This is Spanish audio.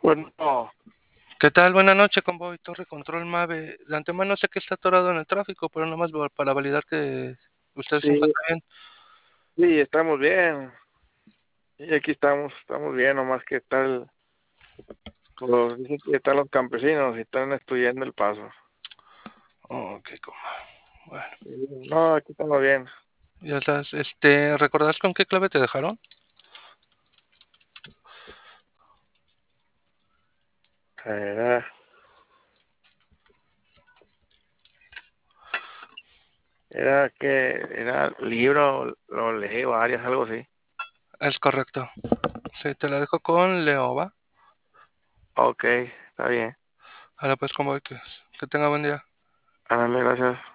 Bueno, ¿Qué tal? Buenas noches, convoy Torre Control Mave. De antemano sé que está atorado en el tráfico, pero nomás para validar que usted se sí, encuentra bien. sí, estamos bien. Y aquí estamos bien, nomás que tal, dicen que están los campesinos y están estudiando el paso. Ok, bueno, No, aquí estamos bien. ya estás. ¿Recordás con qué clave te dejaron? Era, era libro, lo leí varias, algo así. Es correcto. Sí, te la dejo con Leova. Ok, está bien. Ahora pues, convoy, que tenga buen día. Ándale, gracias.